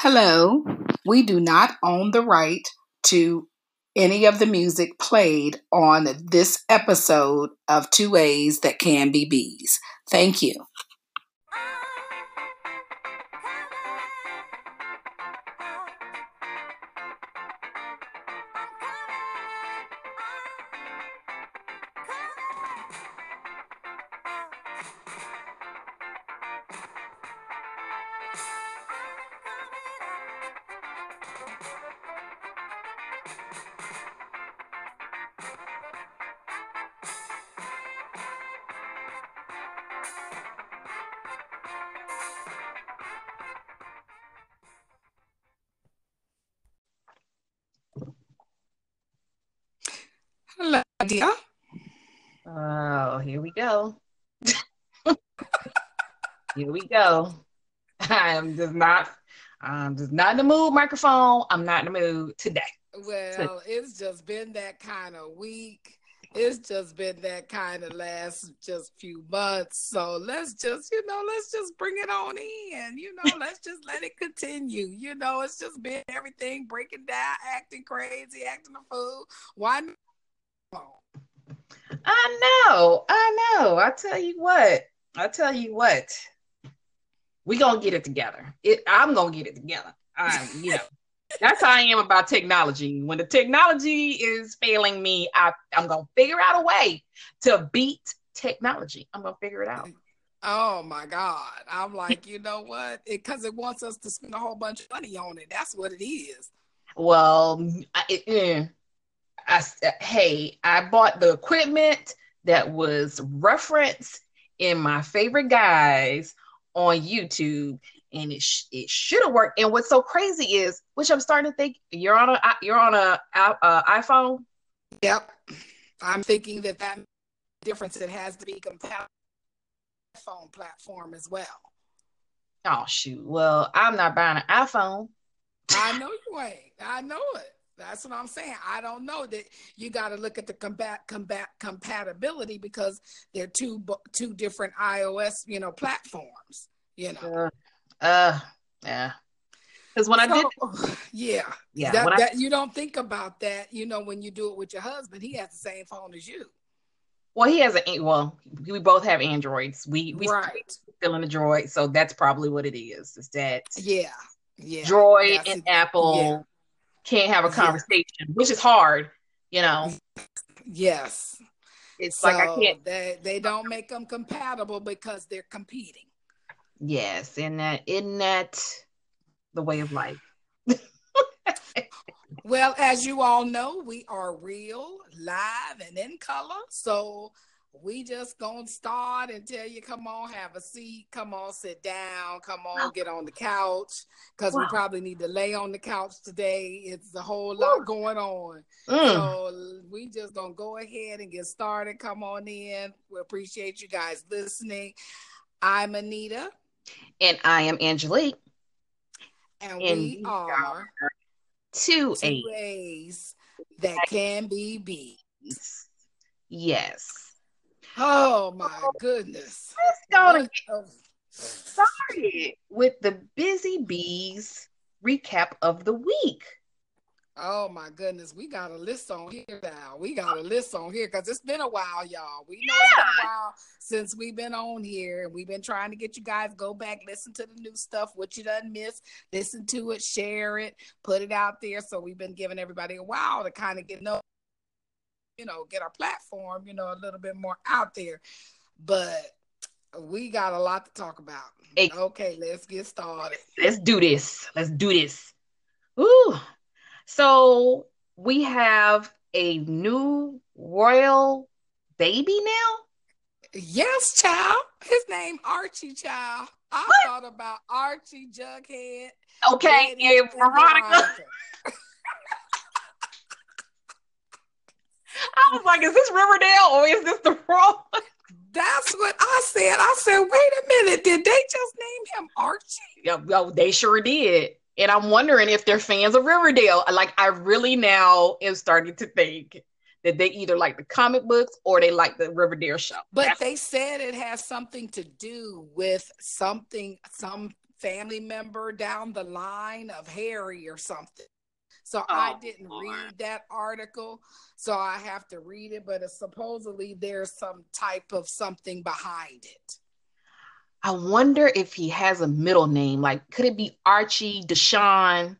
Hello. We do not own the right to any of the music played on this episode of Two A's That Can Be B's. Thank you. Hello, dear. Oh, here we go. Here we go. I'm just not in the mood, microphone. I'm not in the mood today. Well, it's just been that kind of week. It's just been that kind of last just few months. So let's just bring it on in. Let's just let it continue. It's just been everything breaking down, acting crazy, acting a fool. Why not? I know. I tell you what. We gonna get it together. I'm gonna get it together. That's how I am about technology. When the technology is failing me, I'm gonna figure out a way to beat technology. I'm gonna figure it out. Oh my God. I'm like, you know what? Because it wants us to spend a whole bunch of money on it. That's what it is. Well, I bought the equipment that was referenced in my favorite guys on YouTube, and it should have worked. And what's so crazy is, which I'm starting to think, you're on a iPhone. Yep, I'm thinking that difference, it has to be compatible with the iPhone platform as well. Oh shoot! Well, I'm not buying an iPhone. I know you ain't. I know it. That's what I'm saying. I don't know that you got to look at the compatibility because they're two different iOS, platforms. Yeah. Because when I did, that you don't think about that. When you do it with your husband, he has the same phone as you. Well, we both have Androids. We still in the Droid, so that's probably what it is. Is that Droid and Apple can't have a conversation, which is hard, Yes. It's so like I can't. They don't make them compatible because they're competing. Yes, isn't that the way of life? Well, as you all know, we are real, live, and in color. So we just gonna start and tell you, come on, have a seat, come on, sit down, come on, get on the couch, because we probably need to lay on the couch today. It's a whole lot going on. So we just gonna go ahead and get started. Come on in. We appreciate you guys listening. I'm Anita. And I am Angelique. And we are Two A's that can be B's. Yes. Oh my goodness. Let's go to get started with the Busy Bees recap of the week. Oh my goodness, we got a list on here now. We got a list on here because it's been a while, y'all. We know it's been a while since we've been on here, and we've been trying to get you guys go back, listen to the new stuff, what you done missed, listen to it, share it, put it out there. So we've been giving everybody a while to kind of get our platform, a little bit more out there. But we got a lot to talk about. Okay, let's get started. Let's do this. Ooh. So we have a new royal baby now? Yes, child. His name Archie, child. I thought about Archie, Jughead. Okay, and Veronica. I was like, is this Riverdale or is this the wrong? That's what I said. I said, wait a minute. Did they just name him Archie? Yeah, they sure did. And I'm wondering if they're fans of Riverdale. Like, I really now am starting to think that they either like the comic books or they like the Riverdale show. But they said it has something to do with some family member down the line of Harry or something. So I Oh, didn't Lord. read that article, so I have to read it, but supposedly there's some type of something behind it. I wonder if he has a middle name. Like, could it be Archie Deshaun?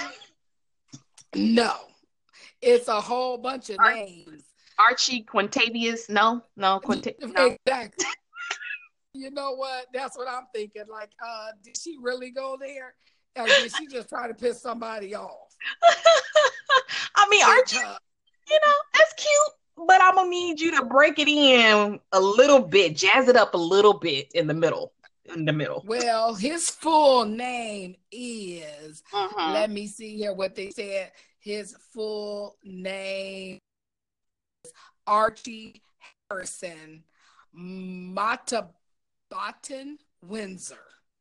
No, it's a whole bunch of names. Archie Quintavious? No. No. Exactly. You know what? That's what I'm thinking. Like, did she really go there? Or did she just try to piss somebody off? I mean, Archie, that's cute, but I'm gonna need you to break it in a little bit, jazz it up a little bit in the middle. Well, his full name is, Mm-hmm. let me see here what they said. His full name is Archie Harrison Matabatten Windsor.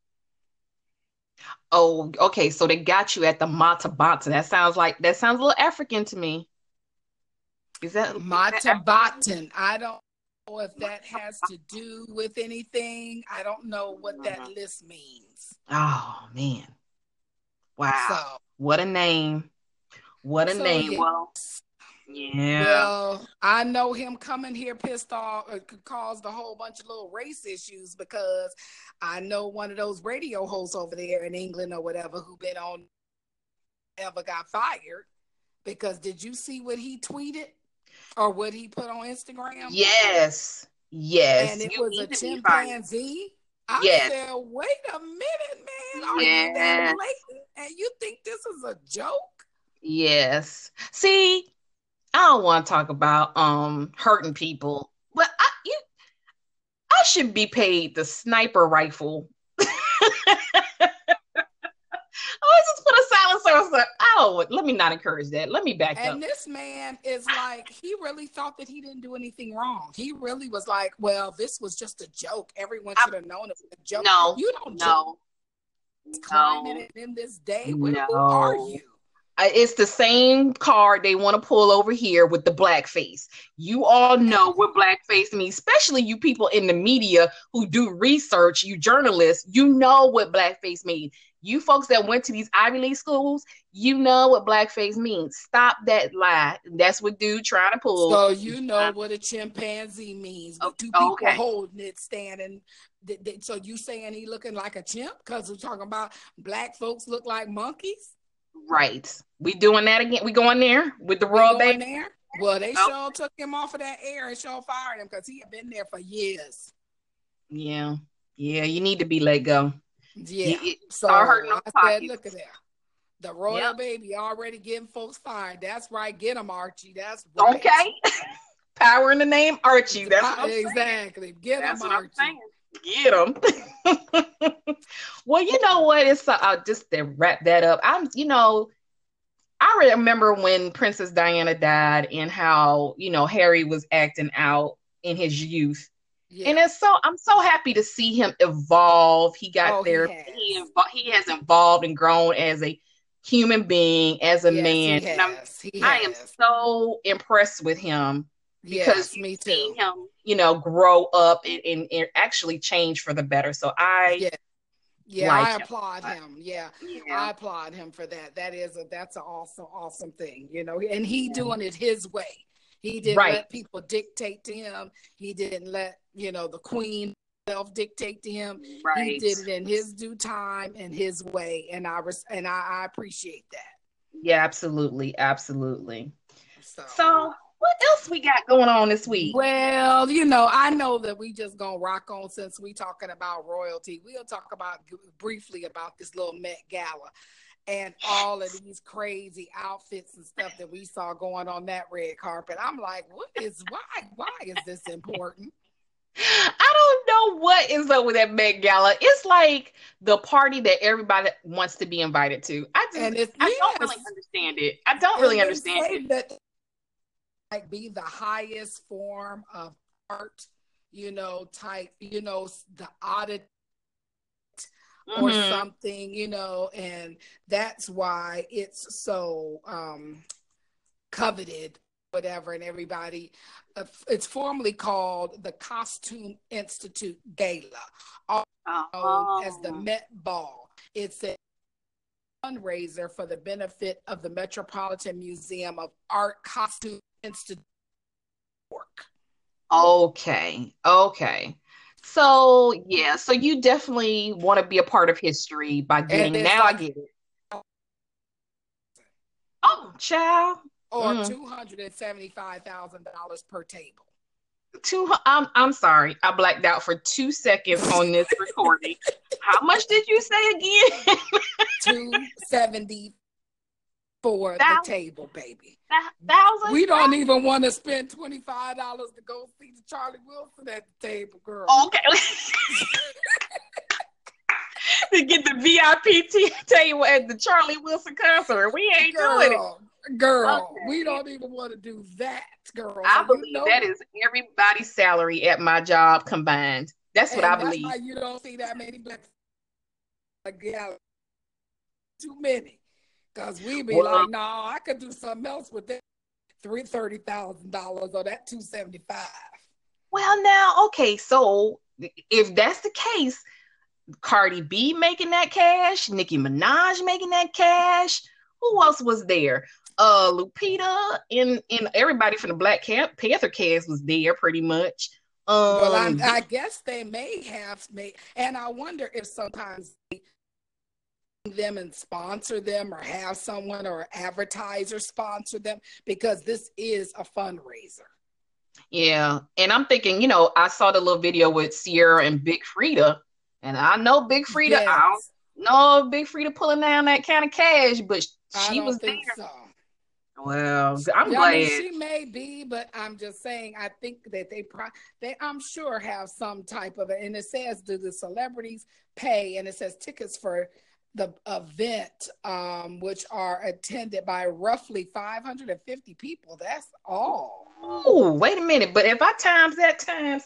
Oh, okay. So they got you at the Mata Bata. That sounds a little African to me. Is that Matabatten. I don't know if that has to do with anything. I don't know what that list means. Oh man. Wow. So What a name. What a name. Yeah. Well, yeah. Well, I know him coming here pissed off caused a whole bunch of little race issues because I know one of those radio hosts over there in England or whatever who been on ever got fired because did you see what he tweeted or what he put on Instagram? Yes. And it was a chimpanzee. I said, wait a minute, man. Are you that blatant? And you think this is a joke? Yes. See, I don't want to talk about hurting people, but I should be paid the sniper rifle. I just put a silencer. I was like, oh, let me not encourage that. Let me back up. And this man is like, he really thought that he didn't do anything wrong. He really was like, well, this was just a joke. Everyone should have known it was a joke. No, you don't know climate in this day. Who are you? It's the same card they want to pull over here with the blackface. You all know what blackface means, especially you people in the media who do research, you journalists, you know what blackface means. You folks that went to these Ivy League schools, you know what blackface means. Stop that lie. That's what dude trying to pull. So you know what a chimpanzee means. With two people holding it, standing. So you saying he looking like a chimp? Because we're talking about black folks look like monkeys? Right. We doing that again. We going there with the royal baby? There? Well, they sure took him off of that air and sure fired him because he had been there for years. Yeah. Yeah, you need to be let go. Yeah. So I said, look at that. The royal baby already getting folks fired. That's right. Get him, Archie. That's right. Okay. Power in the name, Archie. That's what exactly. Get him, Archie. Get him. Well, you know what? It's just to wrap that up. I remember when Princess Diana died and how, Harry was acting out in his youth. Yeah. And I'm so happy to see him evolve. He got there. He has evolved and grown as a human being, as a man. And I am so impressed with him because me too. Him, grow up and actually change for the better. So I I applaud him. Yeah, I applaud him for that. That's an awesome thing, and he doing it his way. He didn't let people dictate to him. He didn't let, the queen self dictate to him. Right. He did it in his due time and his way. And I appreciate that. Yeah, absolutely. Absolutely. So what else we got going on this week? Well, I know that we just gonna rock on since we talking about royalty. We'll talk briefly about this little Met Gala and all of these crazy outfits and stuff that we saw going on that red carpet. I'm like, why is this important? I don't know what is up with that Met Gala. It's like the party that everybody wants to be invited to. I don't really understand it. I don't really understand it. That like be the highest form of art, type, the audit or something, and that's why it's so coveted, whatever, and everybody. It's formally called the Costume Institute Gala, also known as the Met Ball. It's a fundraiser for the benefit of the Metropolitan Museum of Art Costume Institute work. Okay. Okay. So yeah, so you definitely want to be a part of history by And getting, it's now I like get it. Oh, child. or Mm. $275,000 per table. I'm sorry. I blacked out for 2 seconds on this recording. How much did you say again? 270 for the Thousand, table, baby. thousand? We don't even want to spend $25 to go see the Charlie Wilson at the table, girl. Okay. To get the VIP table at the Charlie Wilson concert. We ain't doing it. Girl, Okay. we don't even want to do that, girl. I So believe that is everybody's salary at my job combined. That's what I believe. That's why you don't see that many black gals. Too many. Because we be like, no, I could do something else with that $30,000 or that $275,000. Well, now, okay, so if that's the case, Cardi B making that cash, Nicki Minaj making that cash. Who else was there? Lupita and everybody from the Black Panther cast was there pretty much. Well, I guess they may have made, and I wonder if sometimes them and sponsor them or have someone or advertiser sponsor them, because this is a fundraiser. Yeah, and I'm thinking, I saw the little video with Sierra and Big Frida, and I know Big Frida. Yes. I don't know Big Frida pulling down that kind of cash, but she was there. So. Well, I'm glad. I mean, she may be, but I'm just saying, I think that they I'm sure have some type of it. And it says, do the celebrities pay? And it says tickets for the event, which are attended by roughly 550 people. That's all. Oh, wait a minute. But if I times that times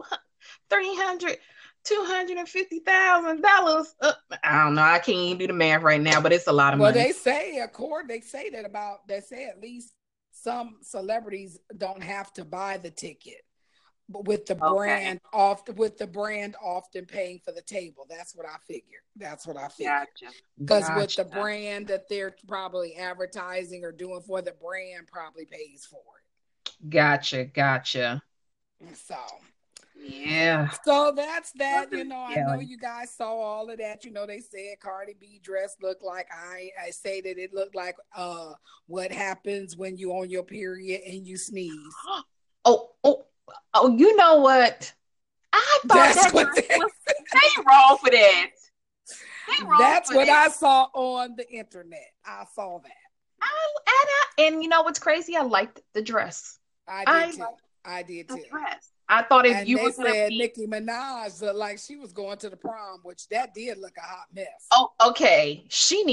$250,000, I don't know. I can't even do the math right now, but it's a lot of money. Well, they say at least some celebrities don't have to buy the ticket, but with the brand often paying for the table. That's what I figured. Gotcha. Because with the brand that they're probably advertising or doing for, the brand probably pays for it. Gotcha. So yeah. So that's that. I know you guys saw all of that. They said Cardi B dress looked like, I say that it looked like what happens when you on your period and you sneeze. Oh, you know what? I thought they wrong for that. That's what I saw on the internet. I saw that. And you know what's crazy? I liked the dress. I did too. Dress. I thought if you were said Nicki Minaj looked like she was going to the prom, which that did look a hot mess. Oh, okay.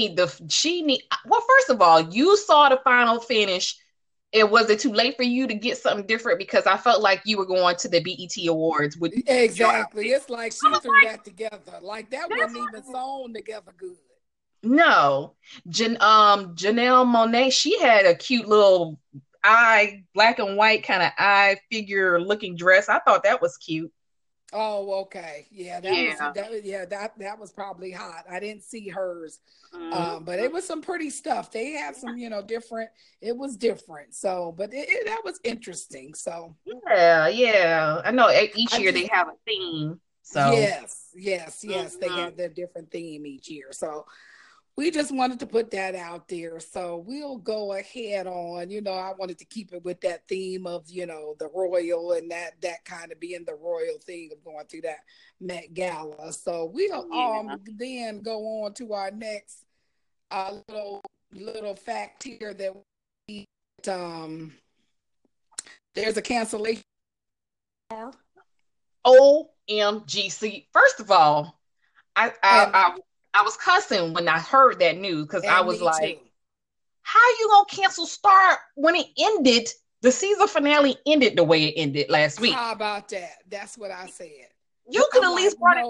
Well, first of all, you saw the final finish. Was it too late for you to get something different? Because I felt like you were going to the BET Awards with exactly. It's like she threw that together. Like that wasn't even sewn together good. No, Janelle Monáe, she had a cute little black and white kind of eye figure looking dress. I thought that was cute. Oh, okay. Yeah, that was probably hot. I didn't see hers. But it was some pretty stuff. They had some, different. It was different. So, but that was interesting. So yeah. I know each year they have a theme. So yes. They have their different theme each year. So we just wanted to put that out there. So we'll go ahead on, I wanted to keep it with that theme of, the royal and that kind of being the royal thing of going through that Met Gala. So we'll then go on to our next little fact here that there's a cancellation. OMG. First of all, I was cussing when I heard that news because I was like, too. How you gonna cancel Star when it ended? The season finale ended the way it ended last week. How about that? That's what I said. You could at least brought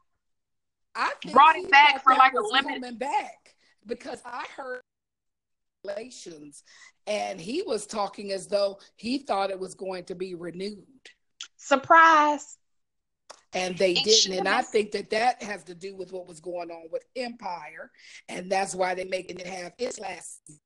it back for like a limited. Coming back because I heard relations and he was talking as though he thought it was going to be renewed. Surprise. And they It didn't. should And have I been. think that has to do with what was going on with Empire. And that's why they're making it have its last season,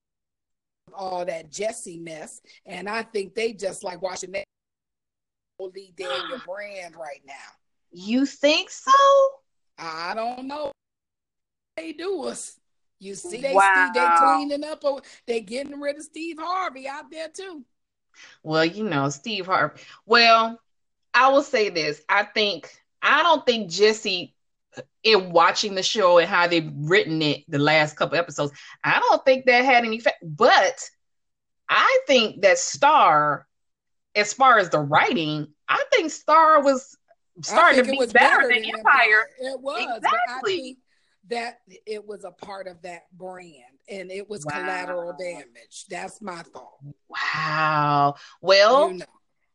all that Jesse mess. And I think they just like watching that Lee Daniel brand right now. You think so? I don't know. They do us. You see, they Wow. cleaning up. They getting rid of Steve Harvey out there too. Well, Steve Harvey. Well, I will say this. I don't think Jesse, in watching the show and how they've written it the last couple episodes, I don't think that had any effect. But I think that Star, as far as the writing, I think Star was I starting think to it be was better better than than Empire. Empire. It was, but I Exactly. think that it was a part of that brand and it was collateral Wow. damage. That's my thought. Wow. You Well, know.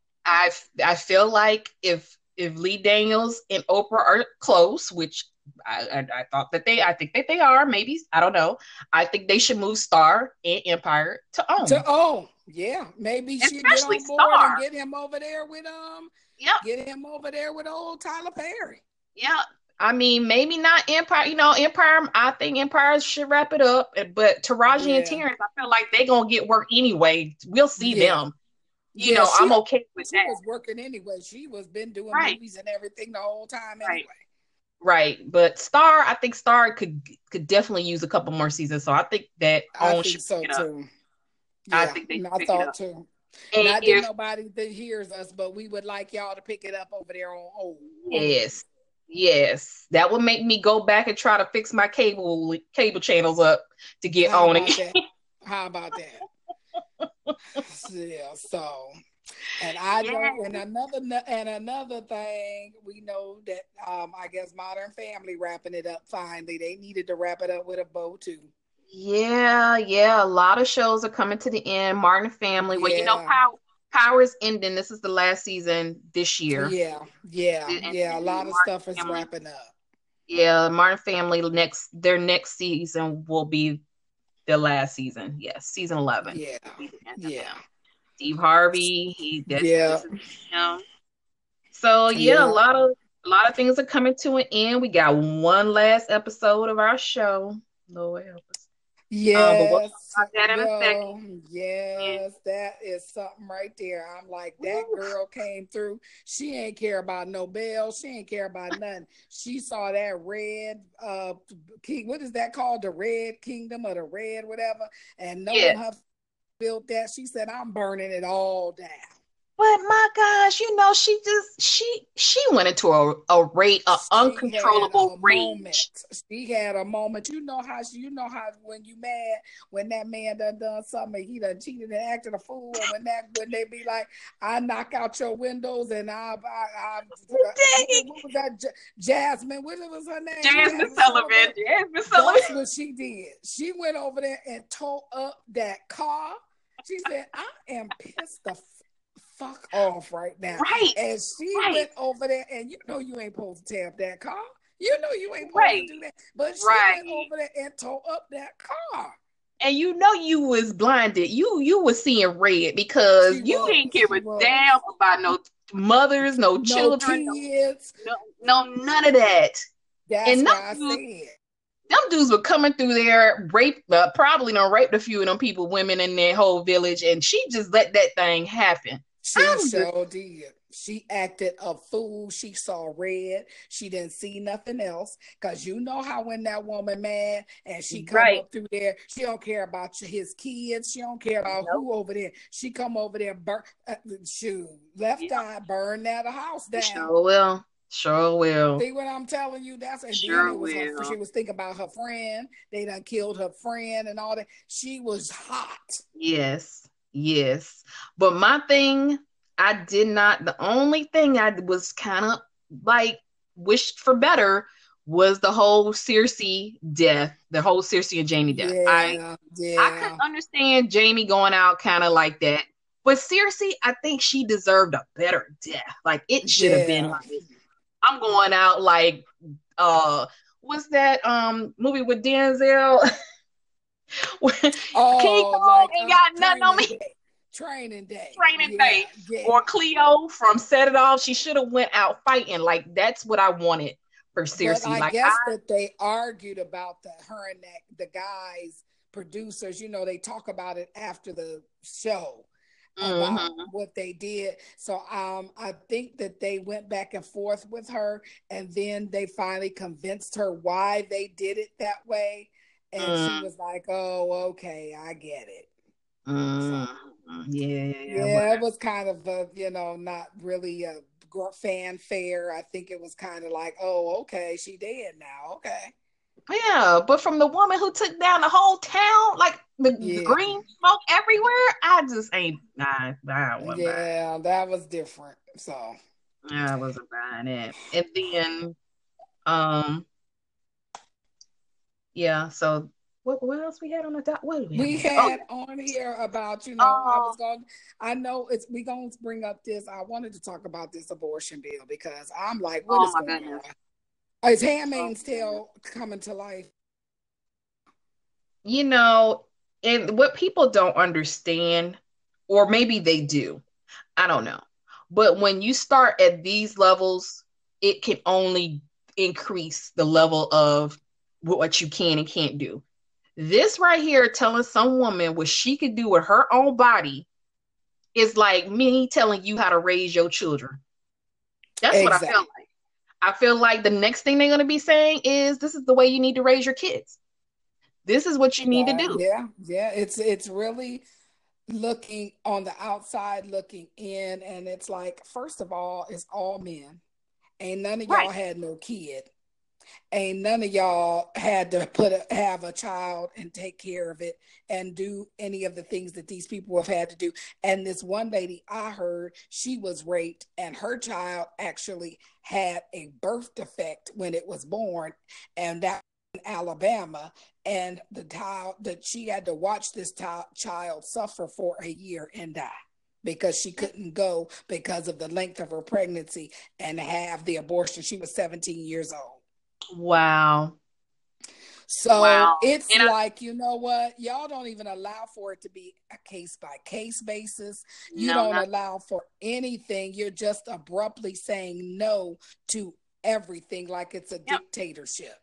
I feel like if Lee Daniels and Oprah are close, which I thought that I think that they are, maybe, I don't know. I think they should move Star and Empire to To OWN. yeah, maybe she'll get Especially on board and Star. get him over there with Yep. get him over there with old Tyler Perry. Yeah. I mean, maybe not Empire. Empire, I think Empire should wrap it up. But Taraji and Yeah. Terrence, I feel like they're going to get work anyway. We'll see Yeah. them. Yeah, I'm okay with she that. was working anyway. She was been doing Right. movies and everything the whole time Right. anyway. Right. But Star, I think Star could definitely use a couple more seasons. So I think that I OWN think should so pick it up. too. I Yeah, think they should I pick it thought up. too. And Not that nobody that hears us, but we would like y'all to pick it up over there on yes. Yes. That would make me go back and try to fix my cable channels up to get How on about again. that? How about that? Yeah, so and I know and another thing, we know that I guess Modern Family wrapping it up finally. They needed to wrap it up with a bow too. Yeah, a lot of shows are coming to the end. Martin Family. Well, Yeah. Power is ending. This is the last season this year. Yeah. A lot of stuff is wrapping up. Yeah, Martin Family their next season will be the last season. Yes, season 11. Yeah. Steve Harvey, this is him. So Yeah. a lot of things are coming to an end. We got one last episode of our show. Lord help us. But we'll talk about that in a second. Yes, that is something right there. I'm like, that girl came through. She ain't care about no bells. She ain't care about nothing. She saw that red king. What is that called? The Red Kingdom or the Red whatever. And knowing her built that, she said, I'm burning it all down. But my gosh, she went into a rage, an uncontrollable rage. She had a moment. You know how when you mad, when that man done something, he done cheated and acted a fool, and when they be like, I knock out your windows and what was that? Jasmine, what was her name? Jasmine Sullivan. That's what she did. She went over there and tore up that car. She said, I am pissed the fuck off right now. Right. And she went over there, and you ain't supposed to tear up that car. You ain't supposed to do that. But she went over there and tore up that car. And you was blinded. You was seeing red because you didn't give a damn about no mothers, no children, kids. No, none of that. That's why I said. Them dudes were coming through there, probably done raped a few of them people, women in their whole village, and she just let that thing happen. She sure did. She acted a fool. She saw red. She didn't see nothing else. Because you know how when that woman mad and she come up through there, she don't care about his kids. She don't care about who over there. She come over there, left eye, burn that house down. Sure will. See what I'm telling you? That's she was thinking about her friend. They done killed her friend and all that. She was hot. Yes. But my thing, the only thing I was kind of like wished for better was the whole Cersei death, the whole Cersei and Jaime death. I couldn't understand Jaime going out kind of like that. But Cersei, I think she deserved a better death. Like it should have been like, I'm going out like, what's that movie with Denzel? King Kong ain't got nothing on me. Training Day. Training Yeah, Day. yeah. Or Cleo from Set It Off. She should have went out fighting. Like, that's what I wanted for But Circe. I Like, guess that they argued about her and the guys, producers, they talk about it after the show about what they did. So I think that they went back and forth with her, and then they finally convinced her why they did it that way. And she was like, oh, okay, I get it. So, yeah, it was kind of not really a fanfare. I think it was kind of like, oh, okay, she dead now. Okay. Yeah, but from the woman who took down the whole town, like the green smoke everywhere, I just ain't. I wasn't yeah, that was different. So I wasn't buying it. And then, yeah. So what else we had on the dot? What we had on here about I know we gonna bring up this. I wanted to talk about this abortion bill because I'm like, what is going on? Is Handmaid's Tale coming to life? And what people don't understand, or maybe they do, I don't know. But when you start at these levels, it can only increase the level of what you can and can't do. This right here, telling some woman what she could do with her own body, is like me telling you how to raise your children. That's what I feel like. I feel like the next thing they're going to be saying is, this is the way you need to raise your kids. This is what you need to do. Yeah. It's really looking on the outside, looking in, and it's like, first of all, it's all men. Ain't none of y'all had no kid. Ain't none of y'all had to have a child and take care of it and do any of the things that these people have had to do. And this one lady I heard, she was raped, and her child actually had a birth defect when it was born, and that in Alabama, and the child that she had to watch this child suffer for a year and die because she couldn't go because of the length of her pregnancy and have the abortion. She was 17 years old. Wow. So it's like, you know what? Y'all don't even allow for it to be a case by case basis. You don't allow for anything. You're just abruptly saying no to everything like it's a dictatorship.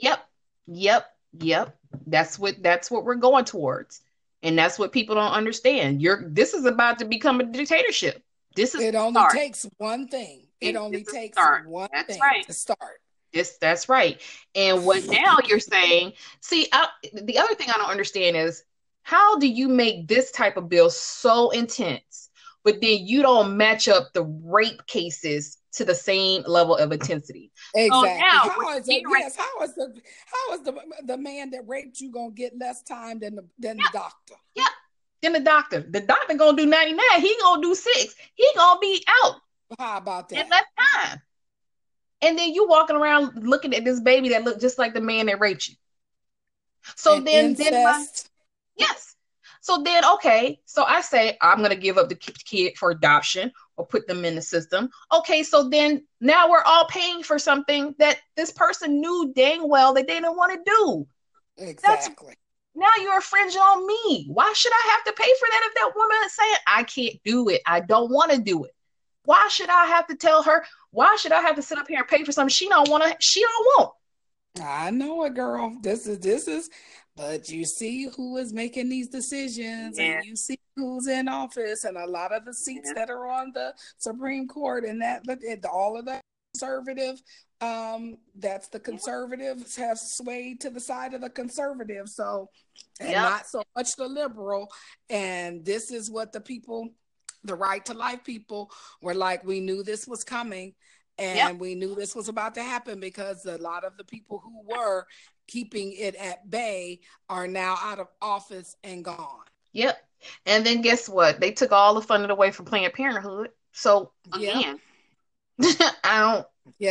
Yep. That's what we're going towards. And that's what people don't understand. This is about to become a dictatorship. It only takes one thing. It only takes one thing to start. Yes, that's right. And what now you're saying, see, the other thing I don't understand is, how do you make this type of bill so intense, but then you don't match up the rape cases to the same level of intensity? Exactly. So how is the man that raped you gonna get less time than the doctor? Yeah. Then the doctor gonna do 99. He gonna do 6. He gonna be out. How about that? In less time. And then you walking around looking at this baby that looked just like the man that raped you. So and incest. Yes. So then, okay. So I say, I'm going to give up the kid for adoption or put them in the system. Okay. So then now we're all paying for something that this person knew dang well that they didn't want to do. Exactly. Now you're infringing on me. Why should I have to pay for that if that woman is saying, I can't do it, I don't want to do it? Why should I have to tell her? Why should I have to sit up here and pay for something she don't want? I know it, girl. This is, but you see who is making these decisions, and you see who's in office, and a lot of the seats that are on the Supreme Court, and all of the conservative, that's the conservatives have swayed to the side of the conservative. So, and not so much the liberal. And this is what the people, the right to life people, were like, we knew this was coming, and we knew this was about to happen, because a lot of the people who were keeping it at bay are now out of office and gone. Yep. And then guess what? They took all the funding away from Planned Parenthood. So again, I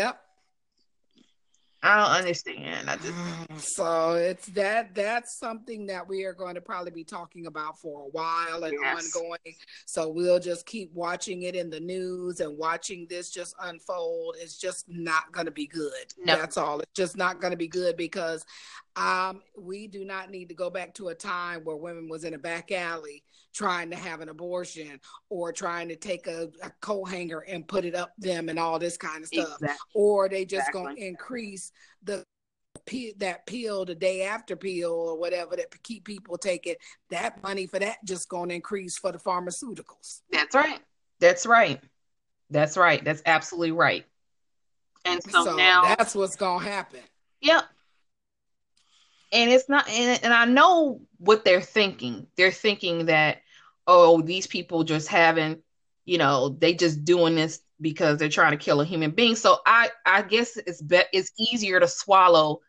don't understand. So it's that's something that we are going to probably be talking about for a while and ongoing. So we'll just keep watching it in the news and watching this just unfold. It's just not going to be good. No. That's all. It's just not going to be good, because We do not need to go back to a time where women was in a back alley trying to have an abortion or trying to take a coat hanger and put it up them and all this kind of stuff. Exactly. Or they just gonna increase that pill, the day after pill or whatever that keep people taking. That money for that just gonna increase for the pharmaceuticals. That's right. That's right. That's right. That's absolutely right. And so now that's what's gonna happen. Yep. And it's not, and I know what they're thinking. They're thinking that, oh, these people just having, they just doing this because they're trying to kill a human being. So I guess it's easier to swallow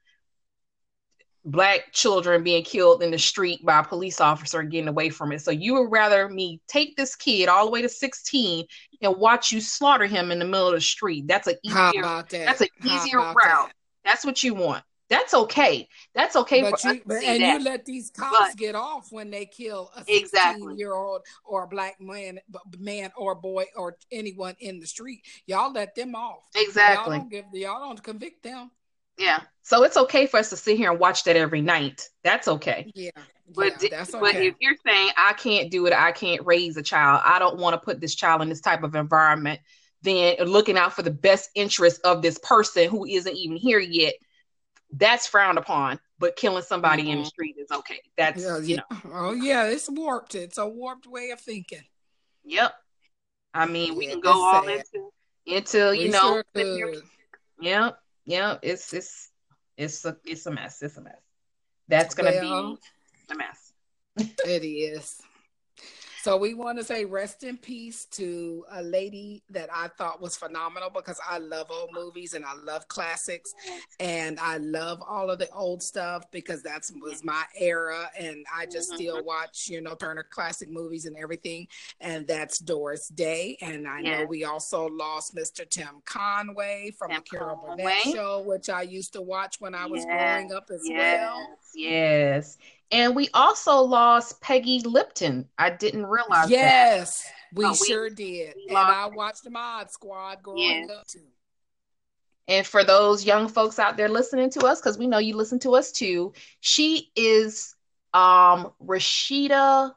Black children being killed in the street by a police officer and getting away from it. So you would rather me take this kid all the way to 16 and watch you slaughter him in the middle of the street. That's an easier route. That's what you want. That's okay. That's okay. You let these cops get off when they kill a 16-year-old or a Black man or boy or anyone in the street. Y'all let them off. Exactly. Y'all don't convict them. Yeah. So it's okay for us to sit here and watch that every night. That's okay. Yeah. But if you're saying I can't do it, I can't raise a child, I don't want to put this child in this type of environment, then looking out for the best interest of this person who isn't even here yet, that's frowned upon. But killing somebody in the street is okay. That's Oh yeah, it's warped. It's a warped way of thinking. Yep. I mean, we can go all into Sure could. Yep. Yeah, it's a mess. It's a mess. That's gonna be a mess. It is. So we want to say rest in peace to a lady that I thought was phenomenal because I love old movies and I love classics and I love all of the old stuff because that was my era and I just still watch, Turner Classic Movies and everything. And that's Doris Day. And I know we also lost Mr. Tim Conway from the Carol Burnett Show, which I used to watch when I was growing up as well. Yes. And we also lost Peggy Lipton. I didn't realize that. Yes, we sure did. And I watched the Mod Squad growing up too. And for those young folks out there listening to us, because we know you listen to us too, she is Rashida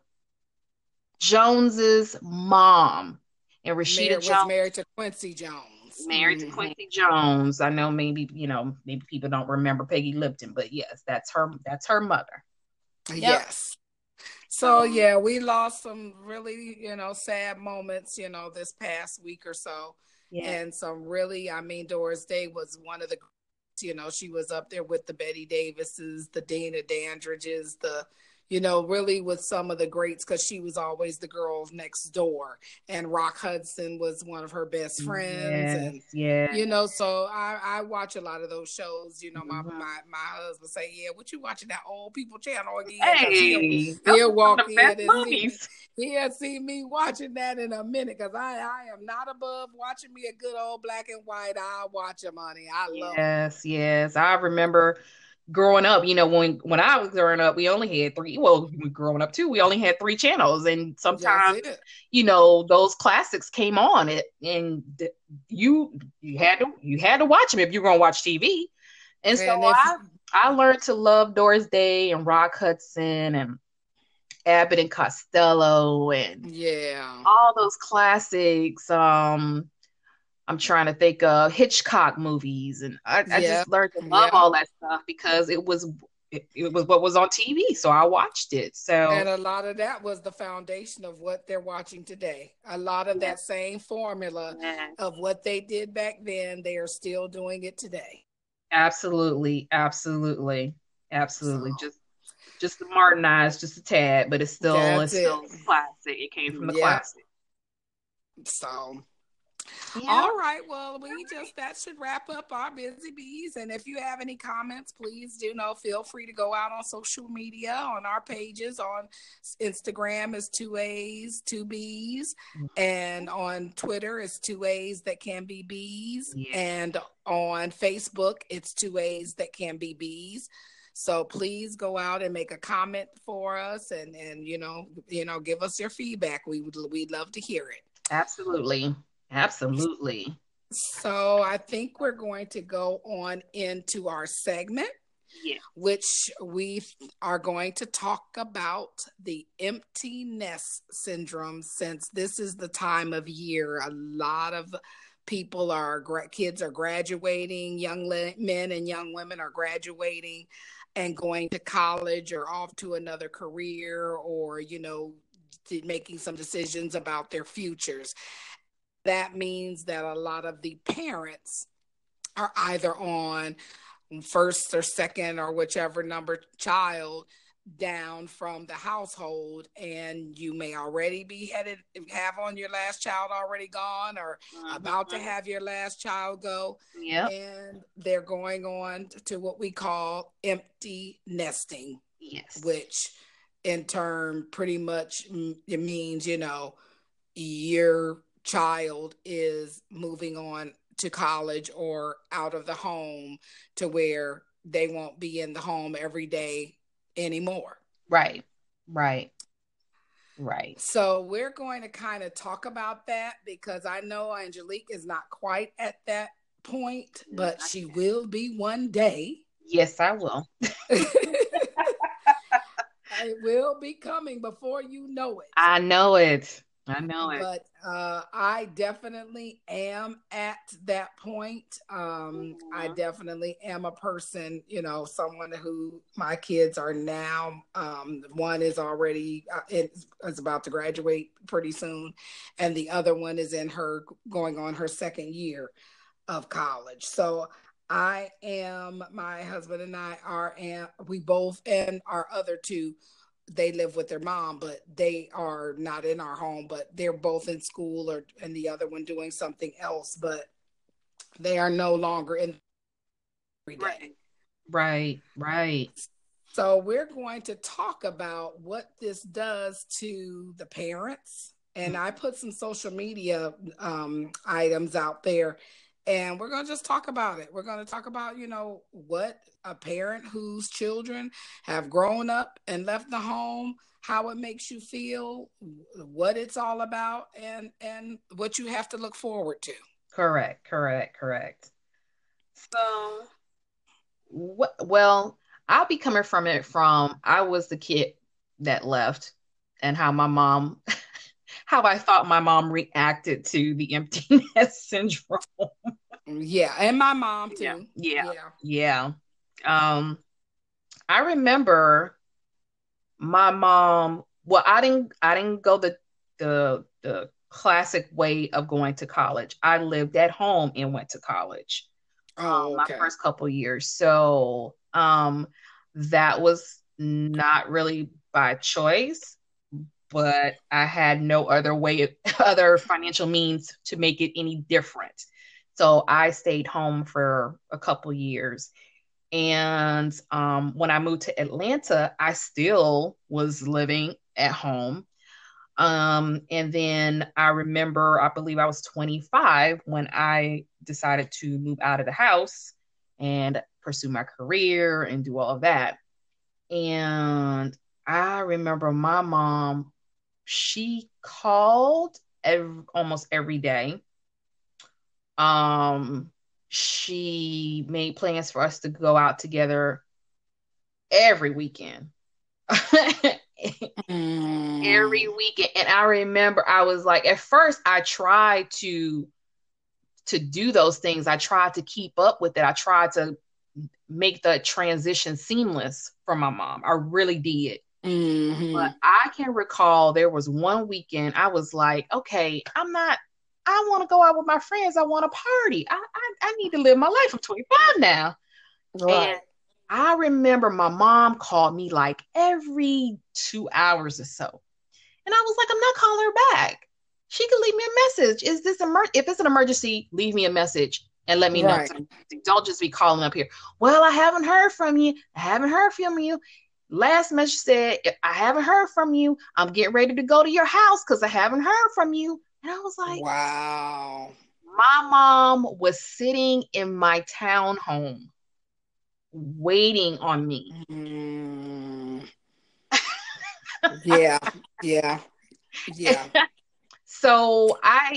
Jones's mom. And Rashida was married to Quincy Jones. To Quincy Jones. I know maybe people don't remember Peggy Lipton, but yes, that's her mother. Yep. Yes. So we lost some really, sad moments, this past week or so. Yeah. And some really, Doris Day was one of the, she was up there with the Betty Davises, the Dana Dandridges, really with some of the greats because she was always the girl next door. And Rock Hudson was one of her best friends. So I watch a lot of those shows. My husband say, what you watching that old people channel again? Hey, he'll walk in and he'll see me watching that in a minute because I am not above watching me a good old black and white. I'll watch them, honey. I love them. Yes. I remember growing up, when I was growing up, we only had three. Well, growing up too, we only had 3 channels, and sometimes, those classics came on it, and you had to watch them if you were gonna watch TV. And so I learned to love Doris Day and Rock Hudson and Abbott and Costello and all those classics. I'm trying to think of Hitchcock movies, and I just learned to love all that stuff because it was what was on TV, so I watched it. And a lot of that was the foundation of what they're watching today. A lot of that same formula of what they did back then, they are still doing it today. Absolutely. So. Just modernized just a tad, but it's still classic. It came from the classic. So. All right. Well, that should wrap up our Busy Bees. And if you have any comments, please feel free to go out on social media on our pages. On Instagram is 2 A's, 2 B's. And on Twitter is 2 A's that can be B's. Yeah. And on Facebook, it's 2 A's that can be B's. So please go out and make a comment for us and give us your feedback. We'd love to hear it. Absolutely. So I think we're going to go on into our segment. Yeah. which we are going to talk about the empty nest syndrome, since this is the time of year. A lot of kids are graduating, young men and young women are graduating and going to college or off to another career, or, making some decisions about their futures. That means that a lot of the parents are either on first or second or whichever number child down from the household, and you may already have on your last child already gone, or about to have your last child go. Yep. And they're going on to what we call empty nesting. Yes. Which in turn pretty much it means, your child is moving on to college or out of the home to where they won't be in the home every day anymore. Right. So we're going to kind of talk about that, because I know Angelique is not quite at that point, but she will be one day. Yes, I will. It will be coming before you know it. I know it. But I definitely am at that point. I definitely am a person, someone who my kids are now. One is already is about to graduate pretty soon, and the other one is going on her second year of college. So my husband and I we both, and our other two, they live with their mom, but they are not in our home, but they're both in school, and the other one doing something else, but they are no longer in every day. Right. So we're going to talk about what this does to the parents. And I put some social media items out there, and we're going to just talk about it. We're going to talk about, what a parent whose children have grown up and left the home, how it makes you feel, what it's all about, and what you have to look forward to. Correct. So, well, I'll be coming from it from I was the kid that left, and how I thought my mom reacted to the empty nest syndrome. Yeah, and my mom too. Yeah. I remember my mom. Well, I didn't go the classic way of going to college. I lived at home and went to college. Oh, okay. My first couple years. So that was not really by choice, but I had no other financial means to make it any different. So I stayed home for a couple years. And when I moved to Atlanta, I still was living at home. And then I remember, I believe I was 25 when I decided to move out of the house and pursue my career and do all of that. And I remember my mom, she called almost every day. She made plans for us to go out together every weekend. Every weekend. And I remember I was like, at first I tried to do those things. I tried to keep up with it. I tried to make the transition seamless for my mom. I really did. Mm-hmm. But I can recall there was one weekend I was like, okay, I want to go out with my friends. I want to party. I need to live my life. I'm 25 now. Right. And I remember my mom called me like every 2 hours or so. And I was like, I'm not calling her back. She could leave me a message. If it's an emergency, leave me a message and let me know. Don't just be calling up here. Well, I haven't heard from you. Last message said, I haven't heard from you. I'm getting ready to go to your house because I haven't heard from you. And I was like, wow. My mom was sitting in my townhome waiting on me. Mm. Yeah. So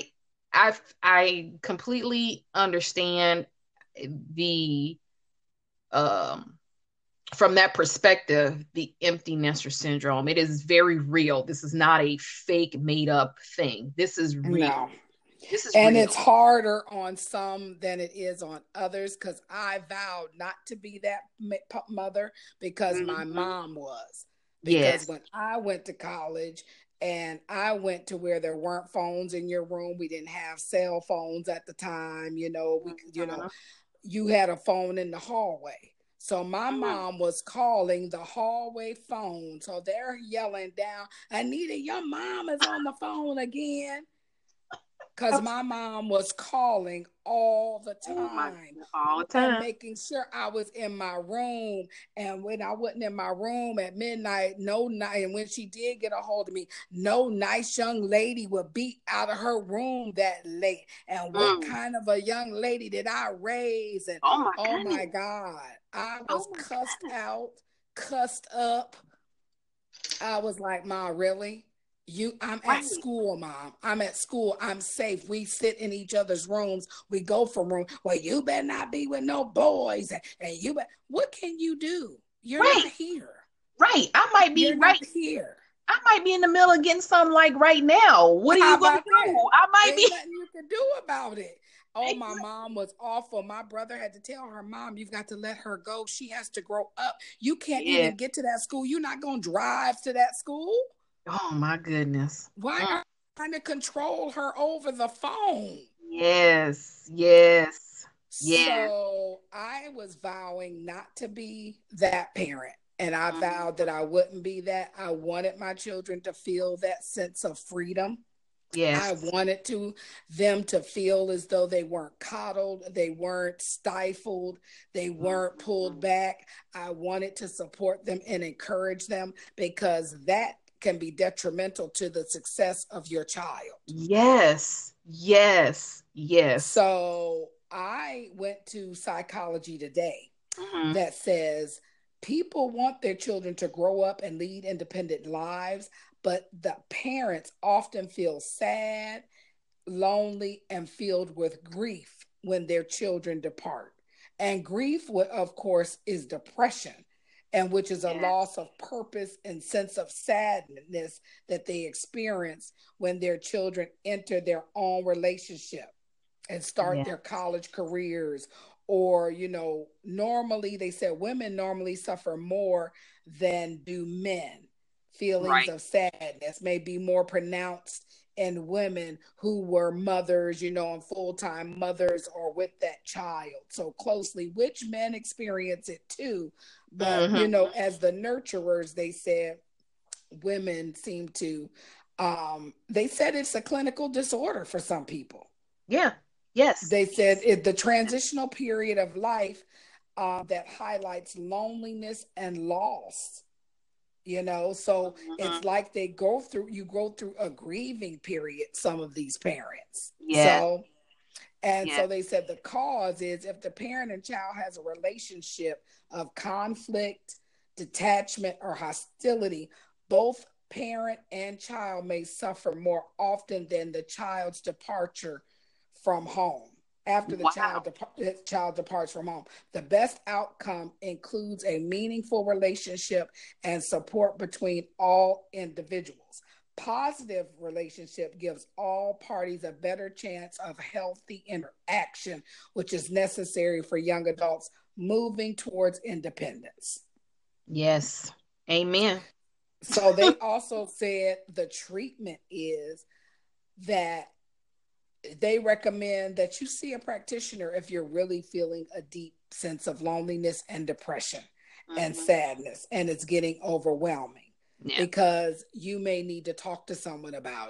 I completely understand the from that perspective, the empty nester syndrome, it is very real. This is not a fake made up thing. This is real. No. This is And real. it's harder on some than it is on others, because I vowed not to be that mother, because my mom was. Because when I went to college and I went to where there weren't phones in your room, we didn't have cell phones at the time, you had a phone in the hallway. So my mom was calling the hallway phone. So they're yelling down, Anita, your mom is on the phone again. Because my mom was calling all the time. All the time. And making sure I was in my room. And when I wasn't in my room at midnight, and when she did get a hold of me, no nice young lady would be out of her room that late. And what kind of a young lady did I raise? And oh my God, I was cussed out, cussed up. I was like, Ma, really? I'm at school, Mom. I'm at school. I'm safe. We sit in each other's rooms. We go from room. Well, you better not be with no boys. And what can you do? You're not here. Right. I might be not here. I might be in the middle of getting something like right now. What are you going to do? I might be. Nothing you can do about it. Oh, my mom was awful. My brother had to tell her, Mom, you've got to let her go. She has to grow up. You can't even get to that school. You're not going to drive to that school. Oh my goodness. Why are you trying to control her over the phone? Yes. So I was vowing not to be that parent. And I vowed that I wouldn't be that. I wanted my children to feel that sense of freedom. Yes. I wanted them to feel as though they weren't coddled, they weren't stifled, they weren't pulled back. I wanted to support them and encourage them, because that can be detrimental to the success of your child. Yes. So I went to Psychology Today that says people want their children to grow up and lead independent lives, but the parents often feel sad, lonely, and filled with grief when their children depart. And grief, of course, is depression, and which is a loss of purpose and sense of sadness that they experience when their children enter their own relationship and start their college careers. Or, normally they said women normally suffer more than do men. Feelings of sadness may be more pronounced in women who were mothers, and full-time mothers, or with that child so closely, which men experience it too. But, as the nurturers, they said women seem to, they said it's a clinical disorder for some people. Yeah. Yes. They said the transitional period of life that highlights loneliness and loss. So it's like you go through a grieving period, some of these parents. So they said the cause is if the parent and child has a relationship of conflict, detachment, or hostility, both parent and child may suffer more often than the child's departure from home. After the child departs from home, the best outcome includes a meaningful relationship and support between all individuals. Positive relationship gives all parties a better chance of healthy interaction, which is necessary for young adults moving towards independence. Yes. Amen. So they also said the treatment is that they recommend that you see a practitioner if you're really feeling a deep sense of loneliness and depression and sadness, and it's getting overwhelming, because you may need to talk to someone about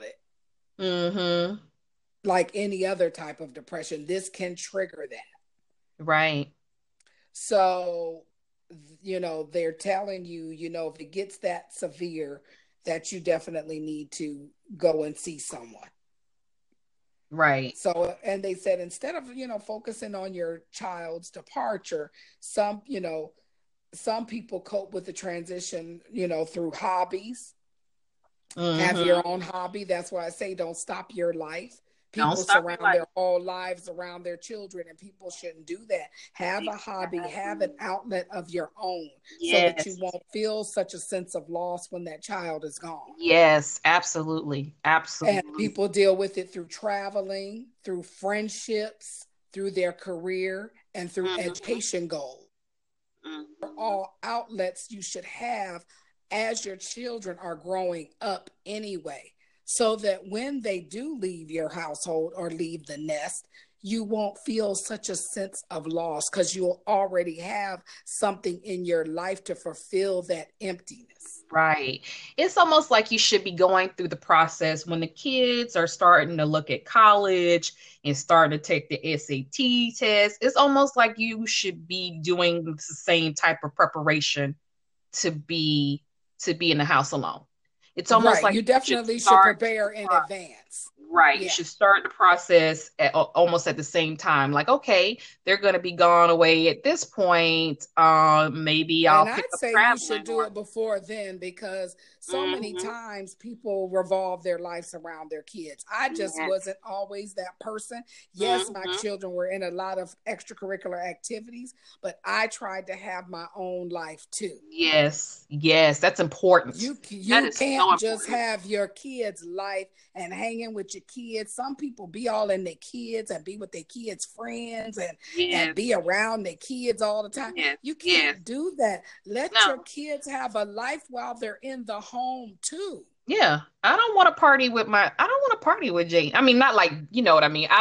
it. Like any other type of depression, this can trigger that. Right. So, they're telling you, if it gets that severe, that you definitely need to go and see someone. Right. So, and they said, instead of, focusing on your child's departure, some people cope with the transition, through hobbies. Have your own hobby. That's why I say don't stop your life, Don't People stop your surround life. their whole lives around their children, and people shouldn't do that. Have a hobby, have an outlet of your own so that you Yes. won't feel such a sense of loss when that child is gone. Yes, absolutely. And Absolutely. people deal with it through traveling, through friendships, through their career, and through Hmm. education goals. Hmm. All outlets you should have as your children are growing up anyway, so that when they do leave your household or leave the nest, you won't feel such a sense of loss because you'll already have something in your life to fulfill that emptiness. Right. It's almost like you should be going through the process when the kids are starting to look at college and starting to take the SAT test. It's almost like you should be doing the same type of preparation to be in the house alone. It's almost Right. like You you should definitely should start prepare in advance. right. You Yeah. should start the process almost at the same time. Like, okay, they're going to be gone away at this point. Maybe I'll And pick I'd up say you should traveling do or. it before then because so many Hmm. times people revolve their lives around their kids. I just Yes. wasn't always that person. Yes, my Hmm. children were in a lot of extracurricular activities, but I tried to have my own life too. Yes, yes, that's important. That You is so can't just important. have your kids' life and hanging with your kids. Some people be all in their kids and be with their kids' friends and Yes, be around their kids all the time. yes, You yes. can't do that. Let your No, kids have a life while they're in the home too. yeah. I don't want to party with Jane. I mean, not like, you know what I mean.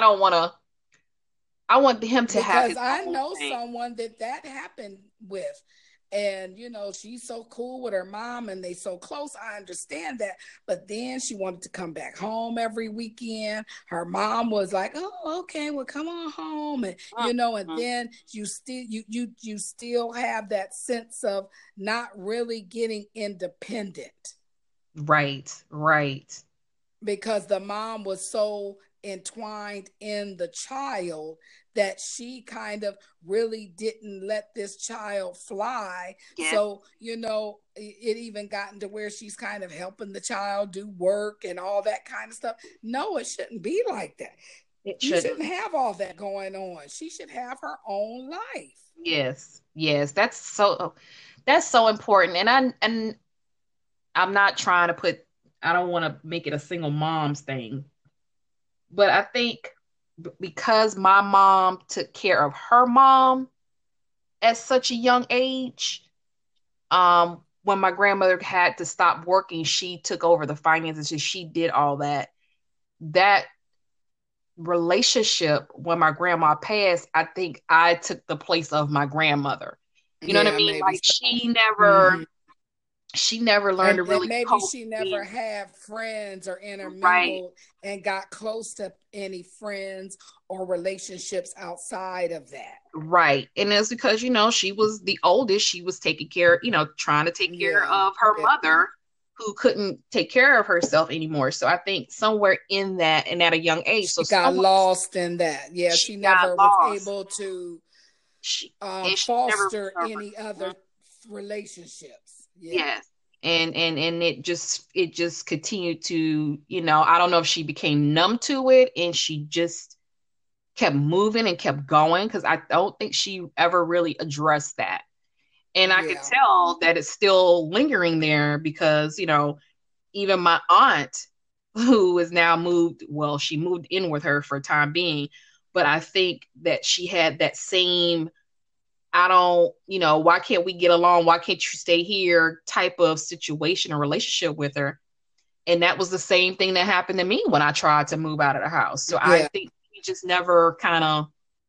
I want him to have Because his I own know thing. someone that happened with. And she's so cool with her mom and they so close. I understand that. But then she wanted to come back home every weekend. Her mom was like, "Oh, okay, well, come on home." And and Mhm. then you still have that sense of not really getting independent Right, right. because the mom was so entwined in the child that she kind of really didn't let this child fly. Yes, So, it even gotten to where she's kind of helping the child do work and all that kind of stuff. No, it shouldn't be like that. it You shouldn't. shouldn't have all that going on. She should have her own life. Yes, yes. That's so important. And I'm not trying to put I don't want to make it a single mom's thing. But I think because my mom took care of her mom at such a young age, when my grandmother had to stop working, she took over the finances and she did all that. That relationship when my grandma passed, I think I took the place of my grandmother. You know what I Yeah, mean? maybe Like so. Hmm. she never learned and, to and really maybe cope she with never had friends or right. intermingled and got close to any friends or relationships outside of that. Right. And it's because, she was the oldest. She was taking care, trying to take care Yeah, of her yeah. mother who couldn't take care of herself anymore. So I think somewhere in that and at a young age, so She got somewhere lost in that. Yeah, she she got never was lost. able to She and she never foster recovered. any other relationships. Yeah. Yes. And it just continued to, I don't know if she became numb to it and she just kept moving and kept going because I don't think she ever really addressed that. And I could Yeah. tell that it's still lingering there because, even my aunt, who is now she moved in with her for a time being, but I think that she had that same, I don't, why can't we get along? Why can't you stay here type of situation or relationship with her? And that was the same thing that happened to me when I tried to move out of the house. So I Yeah. think we just never kind of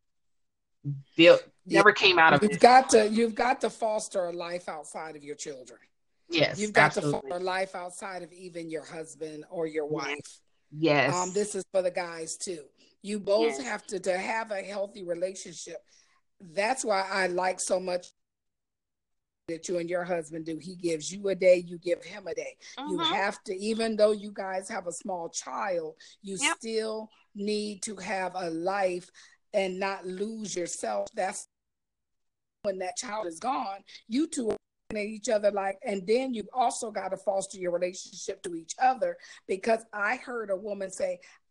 built, Yeah. never came out of it. You've got to foster a life outside of your children. Yes, You've got to foster absolutely. a life outside of even your husband or your Yes, wife. yes, This is for the guys too. You both yes. have to have a healthy relationship. That's why I like so much that you and your husband do. He gives you a day, you give him a day. You Mm-hmm. have to, even though you guys have a small child, you Yep. still need to have a life and not lose yourself. That's when that child is gone. You two are at each other like, and then you also got to foster your relationship to each other because I heard a woman say,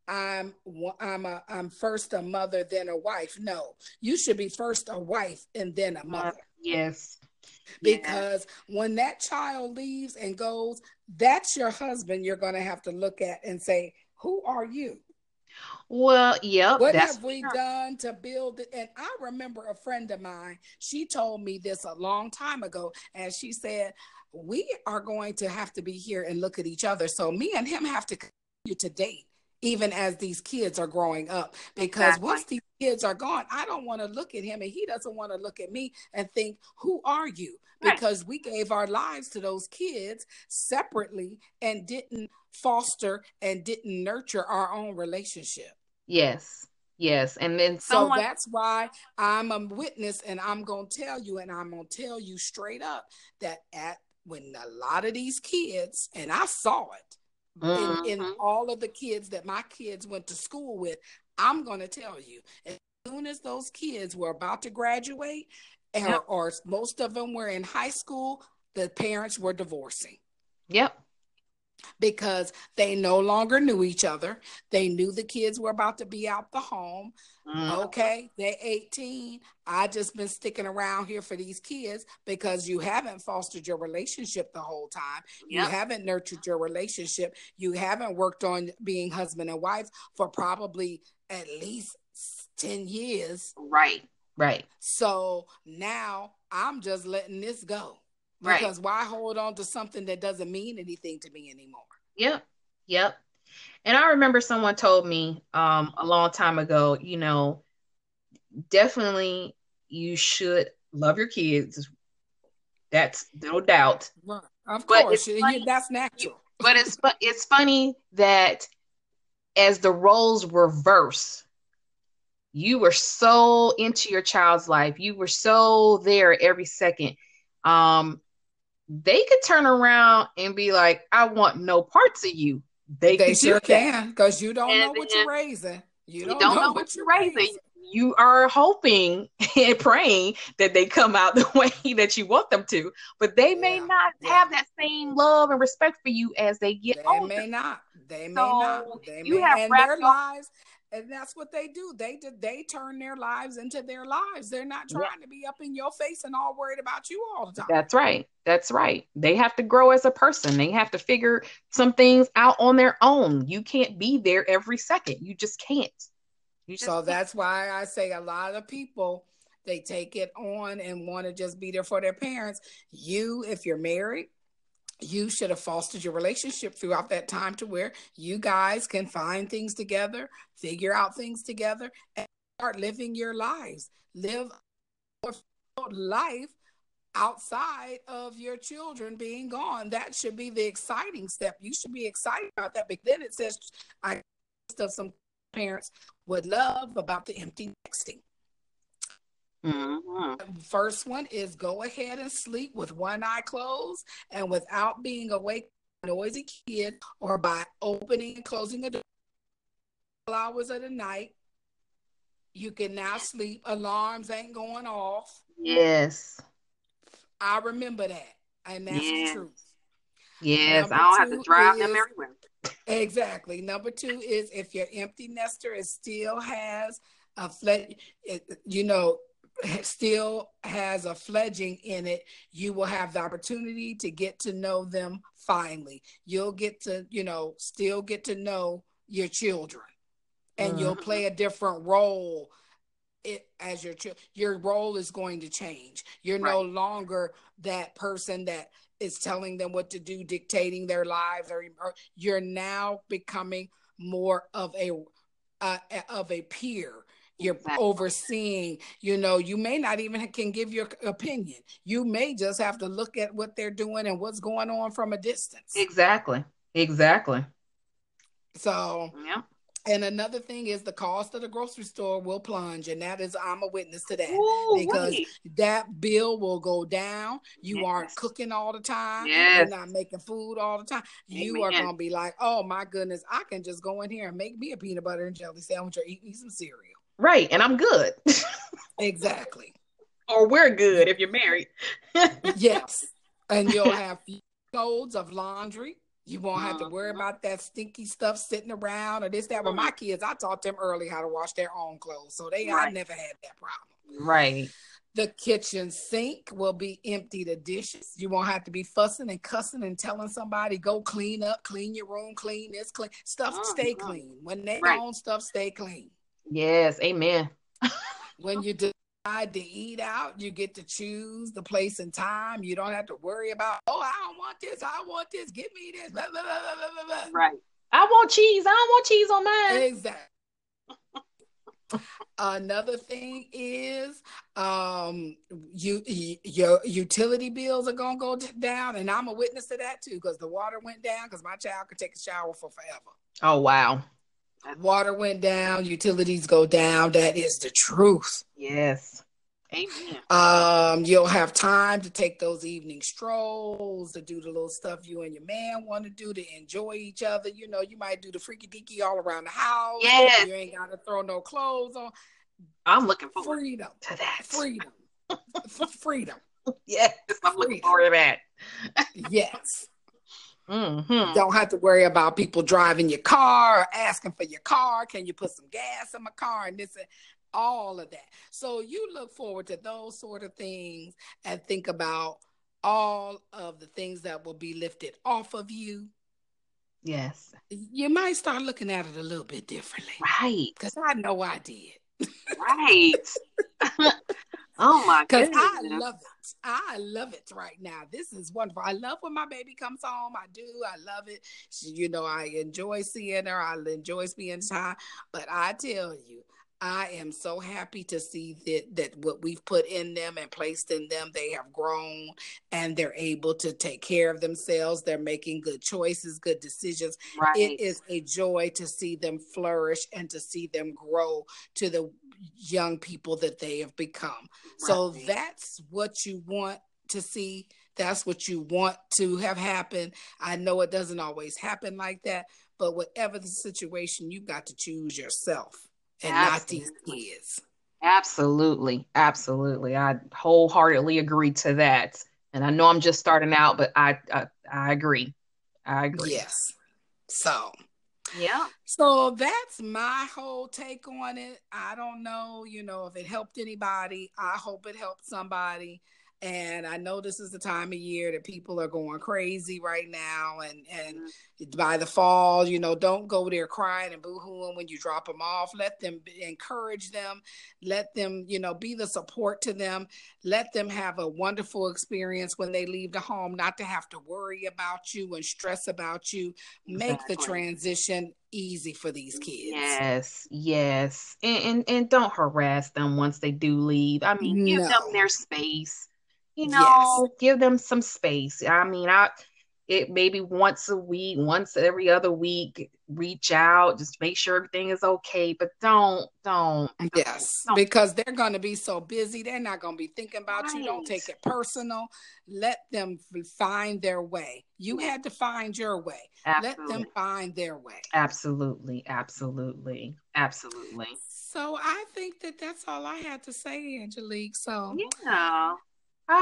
I'm first a mother, then a wife. No, you should be first a wife and then a mother. Yes. Yes. Because when that child leaves and goes, that's your husband you're going to have to look at and say, who are you? Well, yep, What that's have for we sure. done to build it? And I remember a friend of mine, she told me this a long time ago, and she said, we are going to have to be here and look at each other. So me and him have to continue to date, even as these kids are growing up. Because Exactly. once these kids are gone, I don't want to look at him and he doesn't want to look at me and think, who are you? Right. Because we gave our lives to those kids separately and didn't foster and didn't nurture our own relationship. Yes. Yes. And then So someone, that's why I'm a witness, and I'm going to tell you, and I'm going to tell you straight up that at when a lot of these kids, and I saw it in mm-hmm, all of the kids that my kids went to school with, I'm going to tell you, as soon as those kids were about to graduate, yep, or most of them were in high school, the parents were divorcing yep, because they no longer knew each other. They knew the kids were about to be out the home. mm, Okay, they're 18. I just been sticking around here for these kids because you haven't fostered your relationship the whole time. You yep, haven't nurtured your relationship. You haven't worked on being husband and wife for probably at least 10 years. right, right, So now I'm just letting this go right, because why hold on to something that doesn't mean anything to me anymore? yep, yep. And I remember someone told me a long time ago, definitely you should love your kids. That's no doubt. Right. Of But course, it's funny, that's natural. it's funny that as the roles reverse, you were so into your child's life, you were so there every second. Um, they could turn around and be like, I want no parts of you. They They could do sure that. can because you don't And know what then you're raising. You you don't don't know know what what you're you're raising. raising. You are hoping and praying that they come out the way that you want them to, but they may Yeah, not yeah. have that same love and respect for you as they get They older. may not. They may not. So They you may, have and wrapped their your lives, and that's what they do. They turn their lives into their lives. They're not yeah, trying to be up in your face and all worried about you all the time. that's right. That's right. They have to grow as a person. They have to figure some things out on their own. You can't be there every second. You just can't. You just So can't. that's why I say a lot of people they take it on and want to just be there for their parents. You, if you're married, you should have fostered your relationship throughout that time to where you guys can find things together, figure out things together, and start living your lives. Live a life outside of your children being gone. That should be the exciting step. You should be excited about that. But then it says, I stuff some parents would love about the empty nesting. Mm-hmm. First one is go ahead and sleep with one eye closed and without being awake, noisy kid, or by opening and closing a door hours of the night. You can now sleep. Alarms ain't going off. Yes. I remember that, and that's the Yes. truth. Yes. I Number don't have to two drive them is everywhere. exactly. Number two is if your empty nester is still has a fledge, you know, still has a fledging in it, you will have the opportunity to get to know them finally. You'll get to, still get to know your children, and you'll Mm-hmm. play a different role as your role is going to change. You're no Right. longer that person that is telling them what to do, dictating their lives, or you're now becoming more of a peer. You're Exactly. overseeing. You may not even can give your opinion. You may just have to look at what they're doing and what's going on from a distance. Exactly. Exactly. So, Yeah. and another thing is the cost of the grocery store will plunge, and that is I'm a witness to that Ooh, because wait. that bill will go down. You aren't Yes. cooking all the time. You're Yes. not making food all the time. You are Amen. gonna be like, oh my goodness, I can just go in here and make me a peanut butter and jelly sandwich or eat me some cereal. Right. And I'm good. Exactly. Or we're good if you're married. Yes, and you'll have loads of laundry. You won't have to worry about that stinky stuff sitting around or this, that. With my kids, I taught them early how to wash their own clothes. So I never had that problem. Right. The kitchen sink will be empty to dishes. You won't have to be fussing and cussing and telling somebody, go clean up, clean your room, clean this, clean. Stuff stay clean. When they own stuff, stay clean. Yes, amen. When you decide to eat out, you get to choose the place and time. You don't have to worry about, oh, I don't want this, I want this, give me this, blah, blah, blah, blah, blah. Right. I want cheese. I don't want cheese on mine. Exactly. Another thing is your utility bills are gonna go down, and I'm a witness to that too, because the water went down because my child could take a shower for forever. Oh wow. Water went down, utilities go down. That is the truth. Yes. Amen. You'll have time to take those evening strolls, to do the little stuff you and your man want to do, to enjoy each other. You know, you might do the freaky deaky all around the house. Yes. You ain't got to throw no clothes on. I'm looking forward to that. Freedom. Freedom. Yes. I'm looking forward to that. Yes. Mm-hmm. Don't have to worry about people driving your car or asking for your car. Can you put some gas in my car? And this and all of that. So you look forward to those sort of things and think about all of the things that will be lifted off of you. Yes. You might start looking at it a little bit differently. Right. Because I know I did. Right. Oh my goodness. Because I love it. I love it right now. This is wonderful. I love when my baby comes home. I do. I love it. You know, I enjoy seeing her. I enjoy spending time. But I tell you, I am so happy to see that what we've put in them and placed in them, they have grown and they're able to take care of themselves. They're making good choices, good decisions. Right. It is a joy to see them flourish and to see them grow to the young people that they have become. Right. So that's what you want to see. That's what you want to have happen. I know it doesn't always happen like that, but whatever the situation, you've got to choose yourself. And absolutely. Not these kids. Absolutely. Absolutely. I wholeheartedly agree to that. And I know I'm just starting out, but I agree. I agree. Yes. So. Yeah. So that's my whole take on it. I don't know, if it helped anybody. I hope it helped somebody. And I know this is the time of year that people are going crazy right now. And by the fall, don't go there crying and boo-hooing when you drop them off. Let them encourage them. Let them, be the support to them. Let them have a wonderful experience when they leave the home, not to have to worry about you and stress about you. Make the transition easy for these kids. Yes. And don't harass them once they do leave. I mean, give them their space. Give them some space. I mean, it maybe once a week, once every other week, reach out, just make sure everything is okay. But don't. Yes, because they're going to be so busy. They're not going to be thinking about you. Don't take it personal. Let them find their way. You had to find your way. Absolutely. Let them find their way. Absolutely. So I think that's all I had to say, Angelique. So yeah. I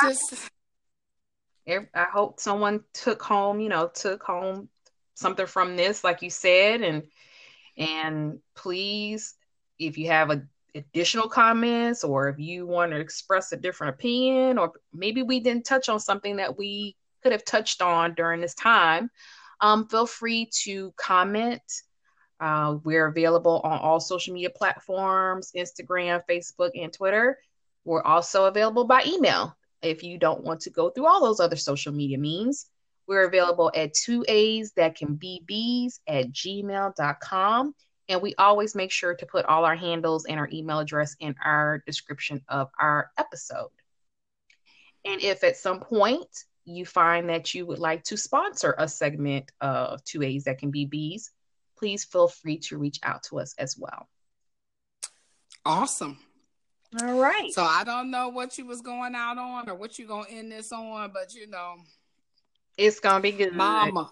hope someone took home something from this, like you said, and please, if you have additional comments or if you want to express a different opinion, or maybe we didn't touch on something that we could have touched on during this time, feel free to comment. We're available on all social media platforms, Instagram, Facebook, and Twitter. We're also available by email. If you don't want to go through all those other social media means, we're available at 2a's@gmail.com. And we always make sure to put all our handles and our email address in our description of our episode. And if at some point you find that you would like to sponsor a segment of 2A's That Can Be B's, please feel free to reach out to us as well. Awesome. All right. So I don't know what you was going out on or what you gonna end this on, but it's gonna be good, Mama.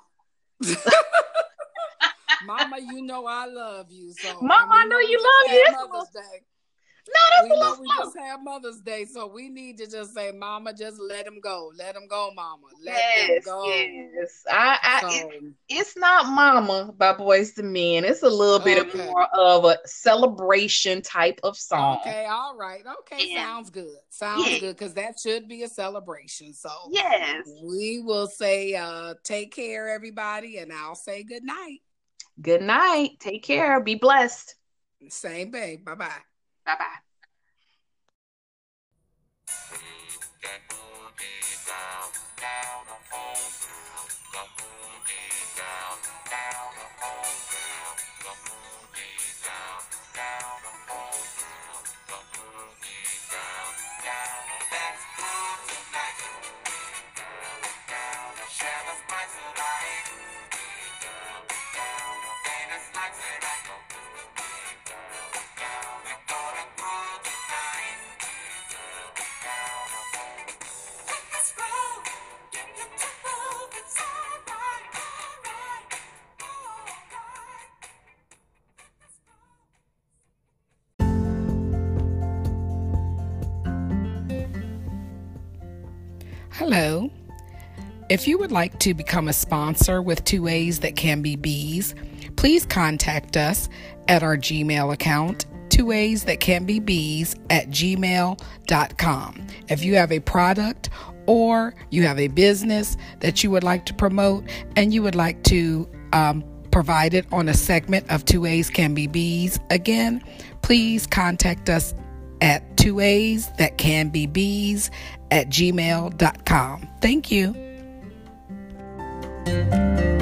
Mama, I love you. So Mama, I know you love you. Mother's Day. that's We a know little we slow. just had Mother's Day, so we need to just say, Mama, just let him go. Let him go, Mama. Let them Yes, go. yes. So, It's not Mama by Boyz II Men. It's a little bit okay. more of a celebration type of song. Okay, all right. Okay, And sounds good. Sounds yeah, good because that should be a celebration. So yes. we will say, take care, everybody, and I'll say good night. Good night. Take care. Be blessed. Same, babe. Bye bye. Bye bye. Hello. If you would like to become a sponsor with 2 A's that can be B's, please contact us at our Gmail account, 2 A's that can be B's at gmail.com. If you have a product or you have a business that you would like to promote and you would like to provide it on a segment of 2 A's can be B's, again, please contact us at 2 A's that can be B's at gmail.com. Thank you.